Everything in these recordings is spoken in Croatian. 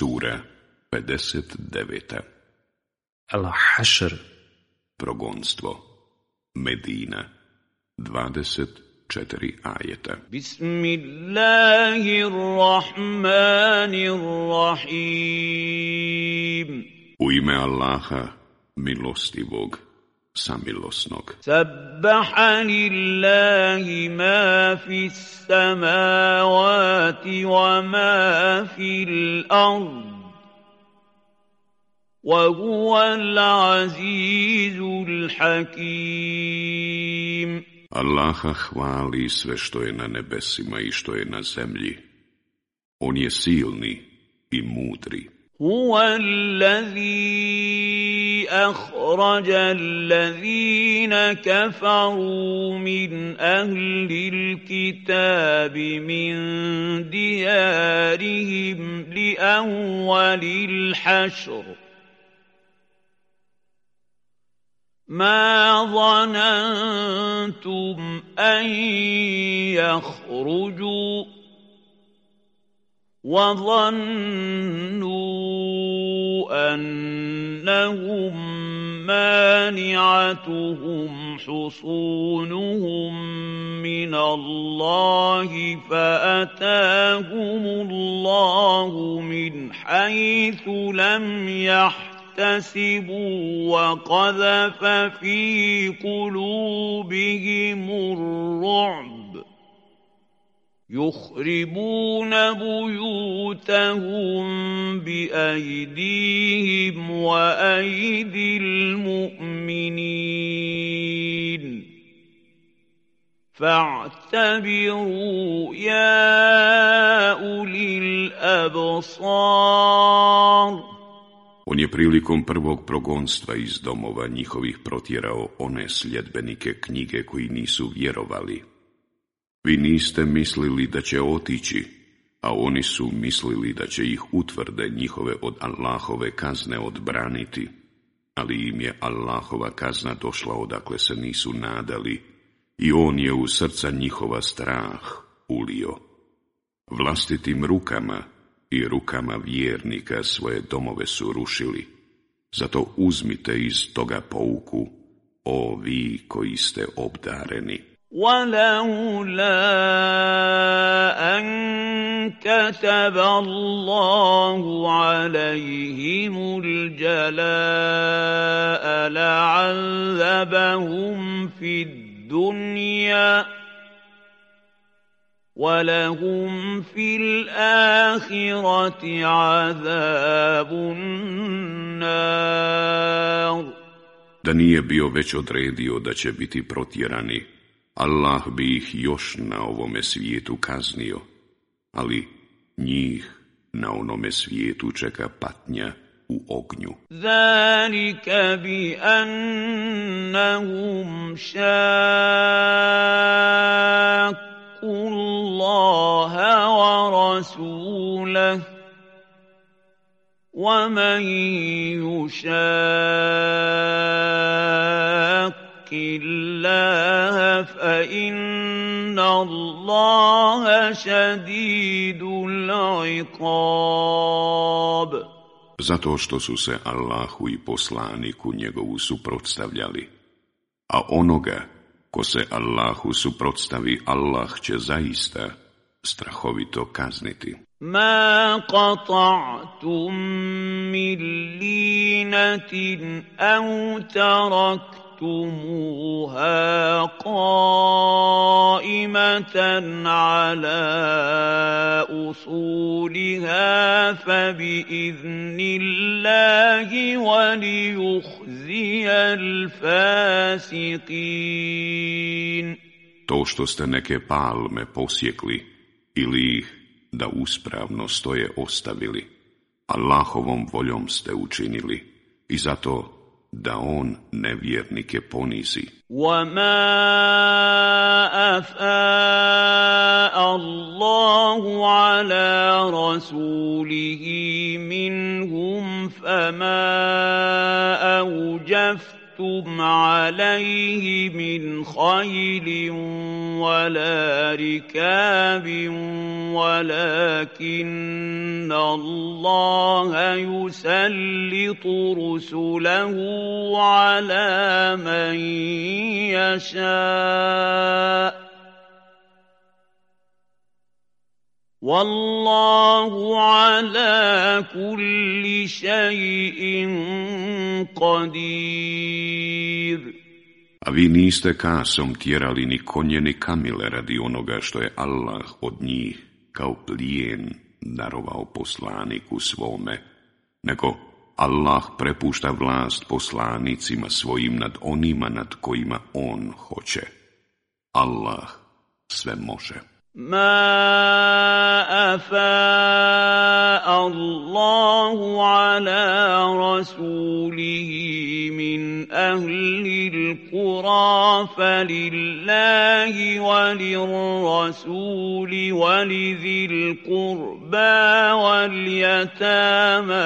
Sura 59. Al-Hašr. Progonstvo. Medina. 24 ajeta. Bismillahirrahmanirrahim. U ime Allaha, milostivog, samilosnog. Sabbaha lillahi ma fis samawati wa ma fil ard. وَهُوَ الْعَزِيزُ الْحَكِيمُ. Allaha hvali sve što je na nebesima i što je na zemlji. On je silni i mudri. هُوَ الَّذِي أَخْرَجَ الَّذِينَ كَفَرُوا مِنْ أَهْلِ الْكِتَابِ مِنْ دِيَارِهِمْ لِأَوَّلِ الْحَشْرِ ما ظننتم أن يخرجوا وظنوا أنهم مانعتهم حصونهم من الله فأتاهم الله من حيث لم يحتسبوا وقذف في قلوبهم الرعب يخربون بيوتهم بأيديهم وأيدي المؤمنين فاعتبروا يا أولي الأبصار. On je prilikom prvog progonstva iz domova njihovih protjerao one sljedbenike knjige koji nisu vjerovali. Vi niste mislili da će otići, a oni su mislili da će ih utvrde njihove od Allahove kazne odbraniti, ali im je Allahova kazna došla odakle se nisu nadali i on je u srca njihova strah ulio. Vlastitim rukama i rukama vjernika svoje domove su rušili. Zato uzmite iz toga pouku, o vi koji ste obdareni. وَلَوْلَا أَن كَتَبَ اللَّهُ عَلَيْهِمُ الْجَلَاءَ لَعَذَّبَهُمْ فِي الدُّنْيَا وَلَهُمْ فِي الْآخِرَةِ عَذَابُ النَّارِ. Da nije bio već odredio da će biti protjerani, Allah bi ih još na ovome svijetu kaznio, ali njih na onome svijetu čeka patnja u ognju. Zalika bi annahum šakku Allaha wa rasulah wa man اللَّهَ فَإِنَّ اللَّهَ شَدِيدُ الْعِقَابِ. Zato što su se Allahu i poslaniku njegovu suprotstavljali, a onoga ko se Allahu suprotstavi, Allah će zaista strahovito kazniti. مَا قَطَعْتُم مِّن لِّينَةٍ أَوْ تَرَكْتُمُوهَا قَائِمَةً عَلَىٰ أُصُولِهَا فَبِإِذْنِ اللَّهِ وَلِيُخْزِيَ الْفَاسِقِينَ. To što ste neke palme posjekli ili ih da uspravno stoje ostavili, Allahovom voljom ste učinili i zato da on nevjernike ponizi. وَمَا أَفَاءَ اللَّهُ عَلَىٰ رَسُولِهِ مِنْهُمْ فَمَا أَوْجَفْتُمْ عليه من خيل ولا ركاب ولكن الله يسلط رسله على من يشاء والله على كل شيء قدير. A vi niste kasom tjerali ni konje ni kamile radi onoga što je Allah od njih kao plijen darovao poslaniku svome, nego Allah prepušta vlast poslanicima svojim nad onima nad kojima on hoće. Allah sve može. ما أفاء الله على رسوله من أهل القرى فلله وللرسول ولذي القربى واليتامى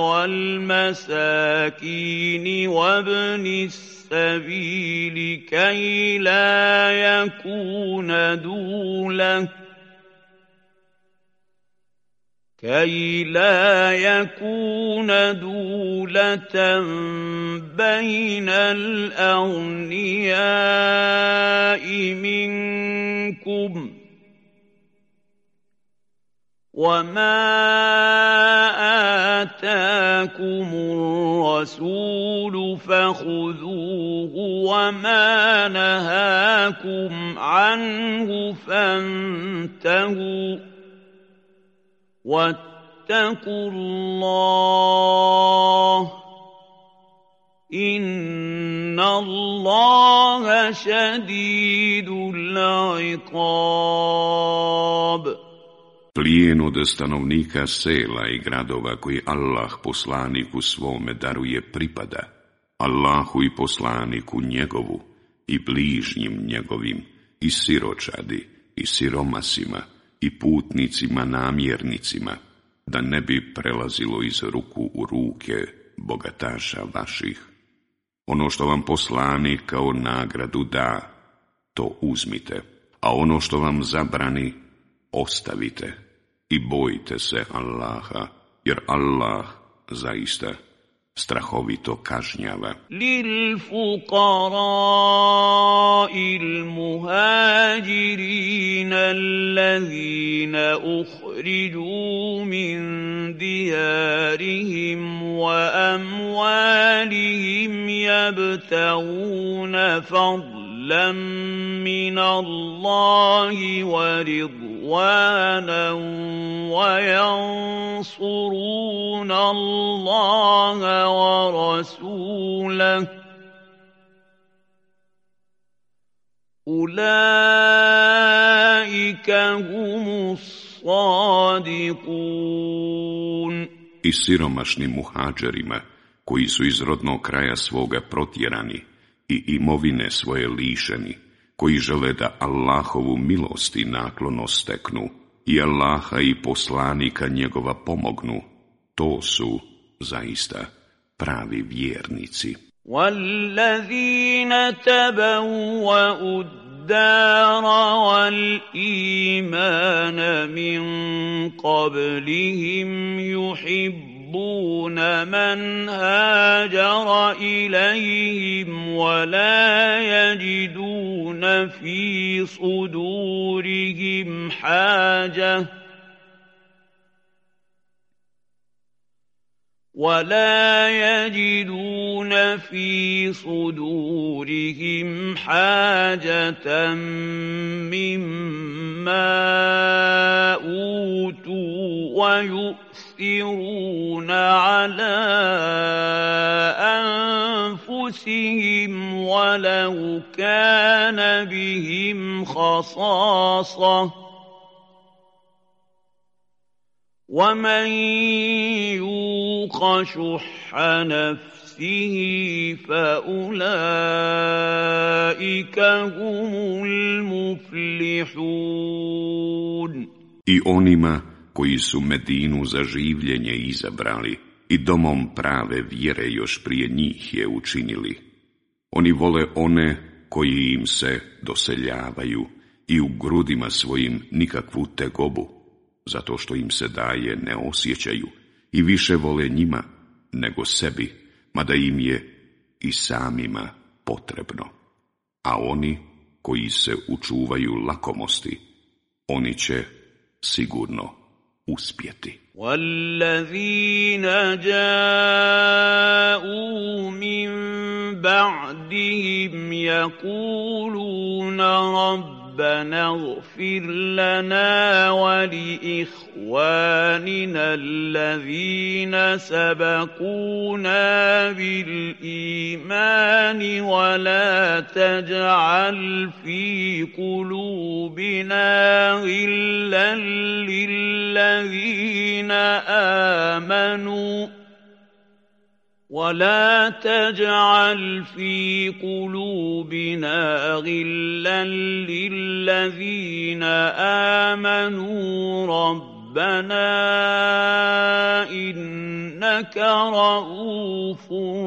والمساكين وابن السبيل كي لا يكون دولة بين الأغنياء منكم وما آتاكم الرسول فخذوه وما نهاكم عنه فانتهوا واتقوا الله إن الله شديد العقاب. Plijen od stanovnika sela i gradova koji Allah poslaniku svome daruje pripada, Allahu i poslaniku njegovu i bližnjim njegovim i siročadi i siromasima i putnicima namjernicima, da ne bi prelazilo iz ruku u ruke bogataša vaših. Ono što vam poslanik kao nagradu da, to uzmite, a ono što vam zabrani, ostavite i bojte se Allaha, jer Allah zaista strahovito kažnjava. Lil fuqara'il muhajirin allazina ukhriju min diyarihim wa amwalihim yabtaguna fadlan min Allahi wa ridwana wa yansuruna Allaha ورسوله أولئك هم الصادقون. I siromašnim muhađerima koji su iz rodnog kraja svoga protjerani i imovine svoje lišeni, koji žele da Allahovu milost i naklonost steknu i Allaha i poslanika njegova pomognu, to su zaista pravi vjernici. وَالَّذِينَ تَبَوَّأُوا الدَّارَ وَالْإِيمَانَ مِنْ قَبْلِهِمْ يُحِبُّونَ مَنْ هَاجَرَ إِلَيْهِمْ وَلَا يَجِدُونَ فِي صُدُورِهِمْ حاجة مما أوتوا ويؤثرون على أنفسهم ولو كان بهم خصاصة ومن يوق شح نفسه فأولئك هم المفلحون. I onima koji su Medinu za življenje izabrali i domom prave vjere još prije njih je učinili, Oni vole one koji im se doseljavaju i u grudima svojim nikakvu tegobu, zato što im se daje ne osjećaju i više vole njima nego sebi, mada im je i samima potrebno. A oni koji se učuvaju lakomosti, oni će sigurno uspjeti. وَالَّذِينَ جَاءُوا مِن بَعْدِهِمْ يَقُولُونَ رَبَّنَا اغْفِرْ لَنَا وَلِإِخْوَانِنَا الَّذِينَ سَبَقُونَا بِالْإِيمَانِ وَلَا تَجْعَلْ فِي قُلُوبِنَا غِلًّا لِّلَّذِينَ آمَنُوا رَبَّنَا إِنَّكَ رَءُوفٌ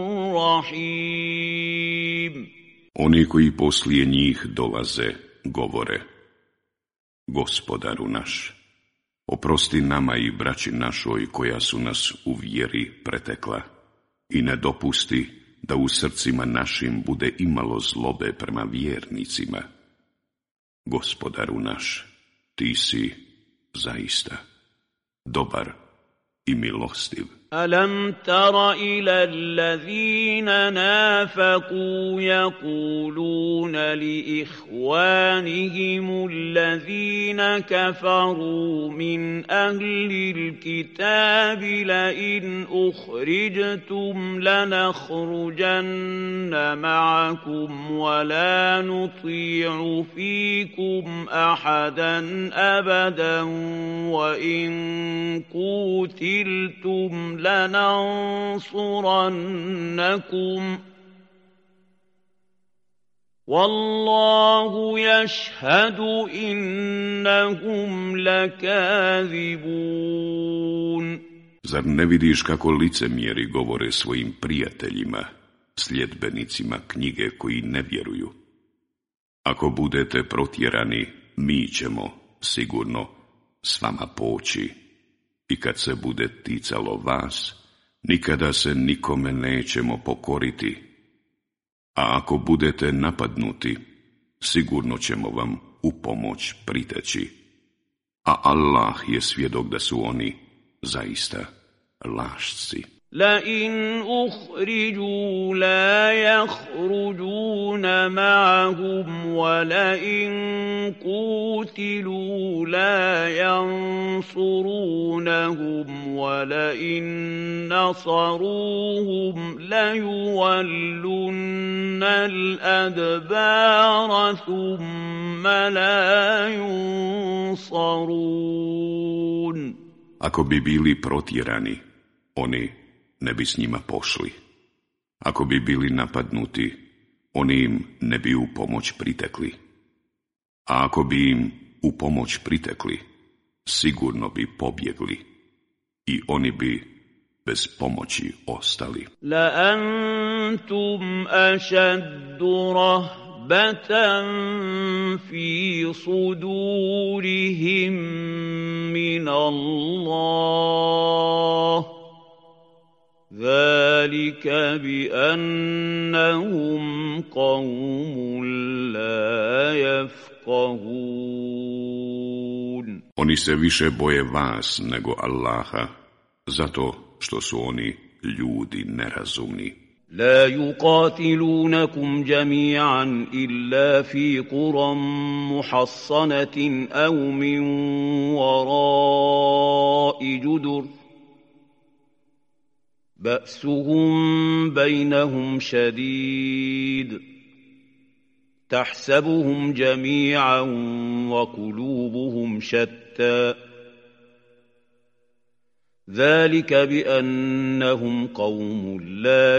رَحِيمٌ. Oni koji poslije njih dolaze, govore: Gospodaru naš, oprosti nama i braći našoj koja su nas u vjeri pretekla i ne dopusti da u srcima našim bude imalo zlobe prema vjernicima. Gospodaru naš, ti si zaista dobar i milostiv. أَلَمْ تَرَ إِلَى الَّذِينَ نَافَقُوا يَقُولُونَ لِإِخْوَانِهِمُ الَّذِينَ كَفَرُوا مِنْ أَهْلِ الْكِتَابِ لَئِنْ أُخْرِجْتُمْ لَنَخْرُجَنَّ مَعَكُمْ وَلَا نُطِيعُ فِيكُمْ أَحَدًا أَبَدًا وَإِنْ قُوتِلْتُمْ لننصرنكم والله يشهد إنهم لكاذبون. Zar ne vidiš kako licemjeri govore svojim prijateljima, sljedbenicima knjige koji ne vjeruju? Ako budete protjerani, mi ćemo sigurno s vama poći. I kad se bude ticalo vas, nikada se nikome nećemo pokoriti. A ako budete napadnuti, sigurno ćemo vam u pomoć priteći. A Allah je svjedok da su oni zaista lašci. لئن أخرجوا لا يخرجون معهم ولئن قوتلوا لا ينصرونهم ولئن نصروهم ليولن الأدبار ثم لا ينصرون. Ako bi bili protjerani, oni ne bi s njima pošli. Ako bi bili napadnuti, oni im ne bi u pomoć pritekli. A ako bi im u pomoć pritekli, sigurno bi pobjegli i oni bi bez pomoći ostali. La antum ašaddu rahbatan fi sudurihim min Allah. ذَلِكَ بِأَنَّهُمْ قَوْمٌ لَا يَفْقَهُونَ. Oni se više boje vas nego Allaha, zato što su oni ljudi nerazumni. لا يقاتلونكم جميعا إلا في قرى محصنة أو من وراء جدر بأسهم بينهم شديد تحسبهم جميعا وقلوبهم شتى ذلك بأنهم قوم لا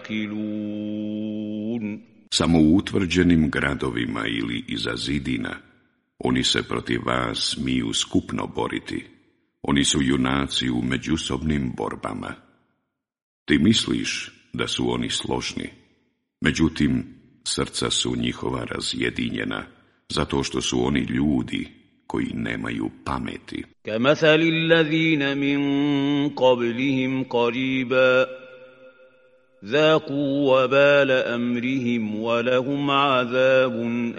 يعقلون. Samo u utvrđenim gradovima ili iza zidina oni se protiv vas smiju skupno boriti. Oni su junaci u međusobnim borbama. Ti misliš da su oni složni? Međutim, srca su njihova razjedinjena, zato što su oni ljudi koji nemaju pameti. كمثل الذين من قبلهم قريبا ذاقوا وبال أمرهم ولهم عذاب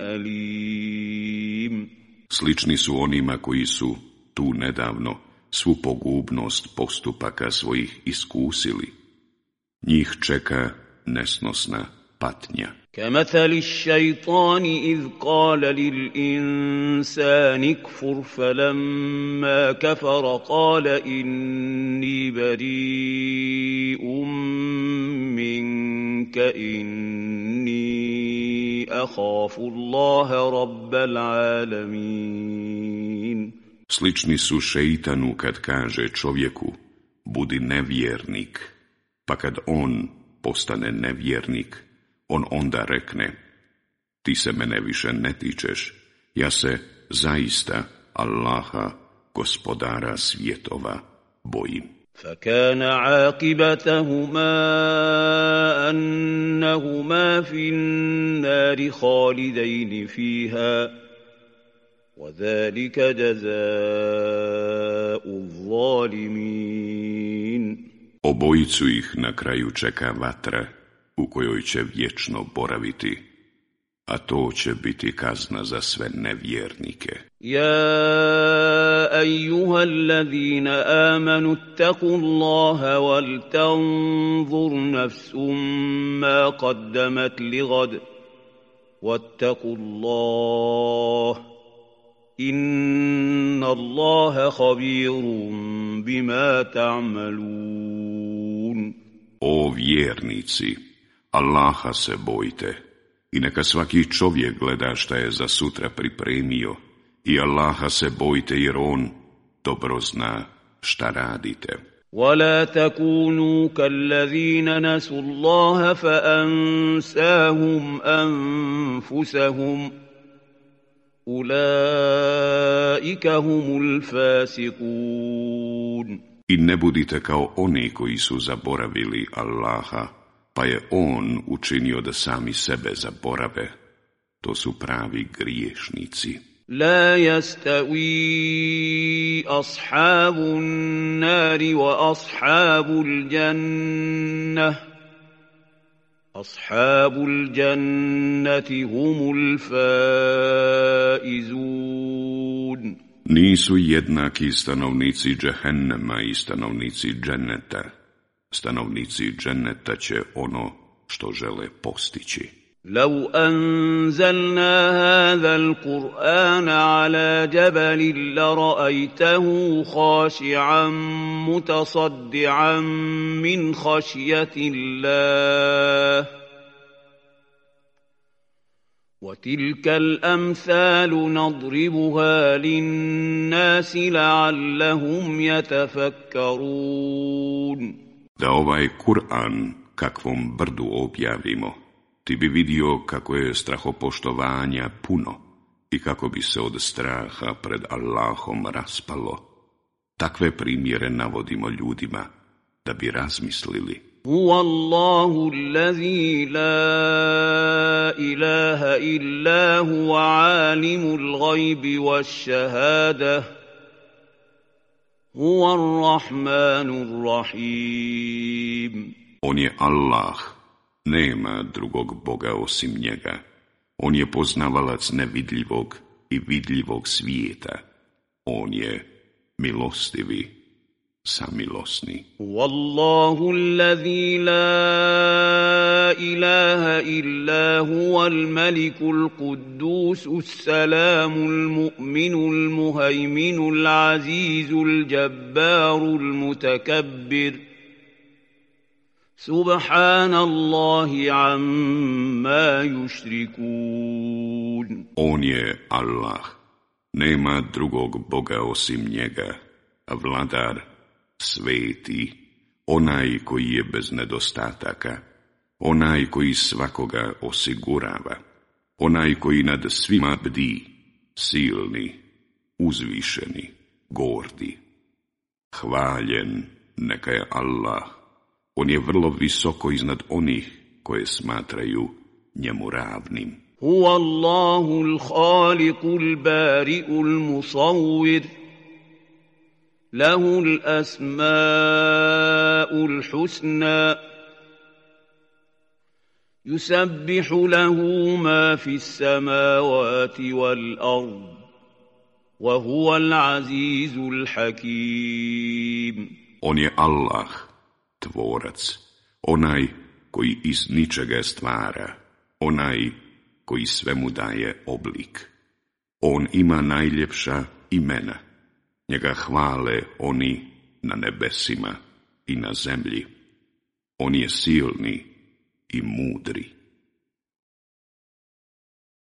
أليم. Slični su onima koji su tu nedavno svu pogubnost postupaka svojih iskusili. Njih čeka nesnosna patnja. كمثل الشيطان إذ قال للإنسان اكفر فلما كفر قال إني بريء منك إني أخاف الله رب العالمين. Slični su šeitanu kad kaže čovjeku, budi nevjernik, pa kad on postane nevjernik, on onda rekne, ti se mene više ne tičeš, ja se zaista Allaha, gospodara svjetova, bojim. فكان عاقبتهما أنهما في النار خالدين فيها وذلك جزاء الظالمين. Obojicu ih na kraju čeka vatra u kojoj će vječno boraviti, a to će biti kazna za sve nevjernike. يا أيها الذين آمنوا اتقوا الله ولتنظر نفس ما قدمت لغد واتقوا الله إن الله خبير بما تعملون. O vjernici, Allaha se bojte i neka svaki čovjek gleda šta je za sutra pripremio i Allaha se bojte jer on dobro zna šta radite. ولا تكونوا كالذين نسوا الله فأنساهم أنفسهم أولئك هم الفاسقون. I ne budite kao oni koji su zaboravili Allaha, pa je on učinio da sami sebe zaborave. To su pravi griješnici. لا يستوي أصحاب النار وأصحاب الجنة أصحاب الجنة هم الفائزون. Nisu jednaki stanovnici džehennema i stanovnici dženneta. Stanovnici dženneta će ono što žele postići. لو أنزلنا هذا القرآن على جبل لرأيته خاشعا متصدعا من خشية الله وتلك الأمثال نضربها للناس لعلهم يتفكرون. Da ovaj Kur'an kakvom brdu objavimo, ti bi vidio kako je strahopoštovanja puno i kako bi se od straha pred Allahom raspalo. Takve primjere navodimo ljudima da bi razmislili. هو الله الذي لا إله إلا هو عالم الغيب والشهادة هو الرحمن الرحيم. On je Allah, nema drugog Boga osim njega. On je poznavalac nevidljivog i vidljivog svijeta. On je milostivi, samilosni. والله الذي لا إله إلا هو الملك القدوس السلام المؤمن المهيمن العزيز الجبار المتكبر سبحان الله عما يشركون. On je Allah, nema drugog Boga osim njega, vladar, sveti, onaj koji je bez nedostataka, onaj koji svakoga osigurava, onaj koji nad svima bdi, silni, uzvišeni, gordi. Hvaljen neka je Allah, on je vrlo visoko iznad onih koje smatraju njemu ravnim. هو الله الخالق البارئ المصور له الأسماء الحسنى يسبح له ما في السماوات والأرض وهو العزيز الحكيم. On je Allah, tvorac, onaj koji iz ničega stvara, onaj koji svemu daje oblik. On ima najljepša imena, njega hvale oni na nebesima i na zemlji. On je silni i mudri.